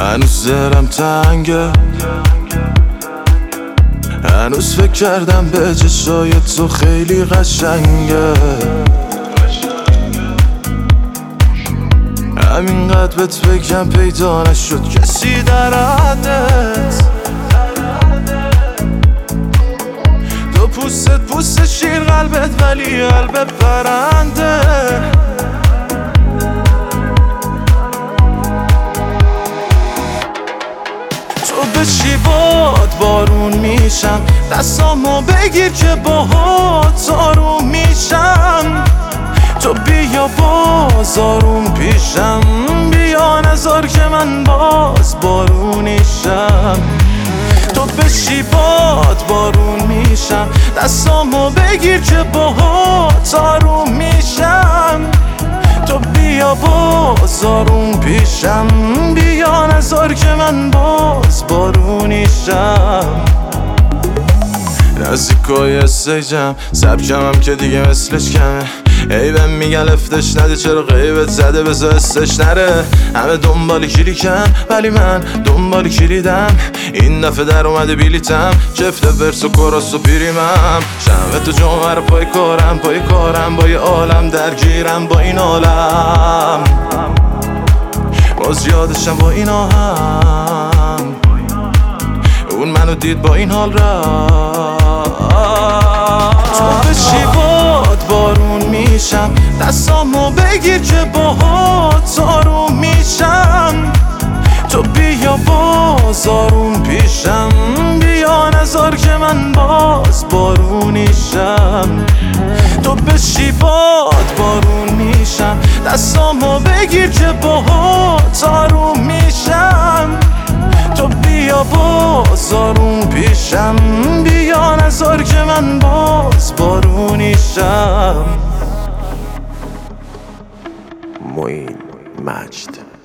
هنوز دلم تنگه، هنوز فکر کردم به چشای تو خیلی قشنگه. همینقدر بهت بگم پیدا نشد کسی در حدت. تو پوست شیر قلبت ولی قلب پرنده. تو بشی باد بارون میشم، دستامو بگیر که باهات آروم میشم. تو بیا باز آروم پیشم، بیا نذار که من باز بارونیشم. تو بشی باد بارون میشم، دستامو بگیر که باهات آروم میشم. تو بیا باز آروم پیشم، بیا نذار که من باز بارونیشم. نزدیکای استیجم، سبکم هم که دیگه مثلش کمه. عیبم میگن لفتش نده، چرا غیبت زده بذار استش نره. همه دنبال کلیکن ولی من دنبال کلیدم. این دفعه در اومده بیلیتم، چفت ورس و کراس و پیریمم. شمه تو جمعه رو پای کارم با یه عالم درگیرم با این عالم. باز یادشم با این آهم، اون منو دید با این حال را. تو بشی باد بارون میشم، دستامو بگیر که باهات آروم میشم. تو بیا باز آروم پیشم، بیا نذار که من باز بارونیشم. تو بشی باد بارون میشم، دستامو بگیر که باهات آروم میشم. تو بیا باز آروم پیشم، بیا نذار که من باز بارونیشم. معین مجد.